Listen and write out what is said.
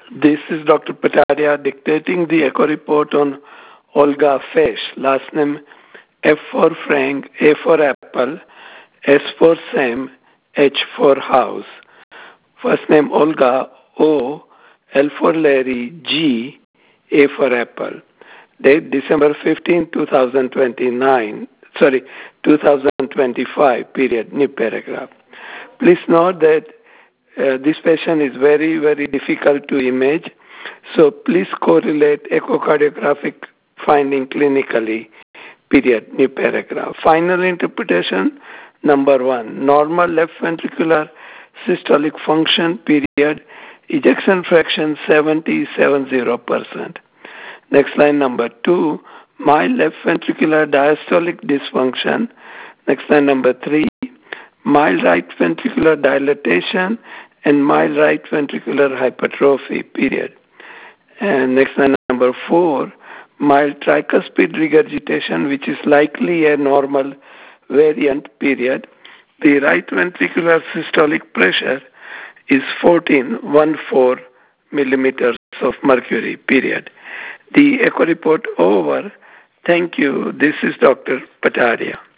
This is Dr. Pataria dictating the echo report on Olga Fesh. Last name F for Frank, A for Apple, S for Sam, H for House. First name Olga, O, L for Larry, G, A for Apple. Date December 15, 2025, period, new paragraph. Please note that this patient is very, very difficult to image, so please correlate echocardiographic finding clinically, period, new paragraph. Final interpretation, number 1, normal left ventricular systolic function, period, ejection fraction 70%. Next line, number 2, mild left ventricular diastolic dysfunction. Next line, number 3, mild right ventricular dilatation and mild right ventricular hypertrophy, period. And next line, number 4, mild tricuspid regurgitation, which is likely a normal variant, period. The right ventricular systolic pressure is 14 millimeters of mercury, period. The echo report over. Thank you. This is Dr. Pataria.